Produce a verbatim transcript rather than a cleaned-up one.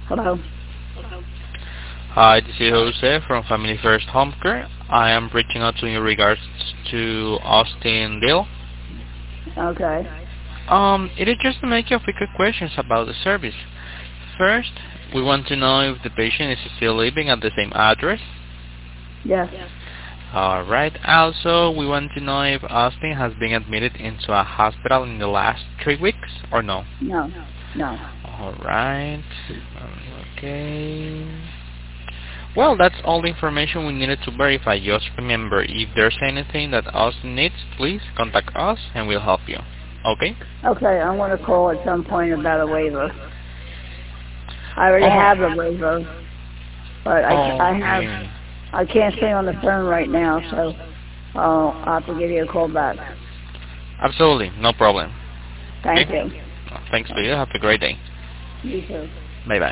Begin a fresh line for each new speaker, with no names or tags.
Hello.
Hi, this is Jose from Family First Home Care. I am reaching out to you in regards to Austin Deal.
Okay.
Um, it is just to make you a few quick questions about the service. First, we want to know if the patient is still living at the same address.
Yes.
Alright, also we want to know if Austin has been admitted into a hospital in the last three weeks or no.
No. No.
Alright, okay. Well, that's all the information we needed to verify. Just remember, if there's anything that Austin needs, please contact us and we'll help you. Okay?
Okay, I want to call at some point about a waiver. I already
Oh.
have a waiver, but I, I have,
Okay.
I can't stay on the phone right now, so I'll, I'll have to give you a call back.
Absolutely, no problem.
Thank
Okay?
you.
Thanks to you. Have a great day.
You too.
Bye-bye.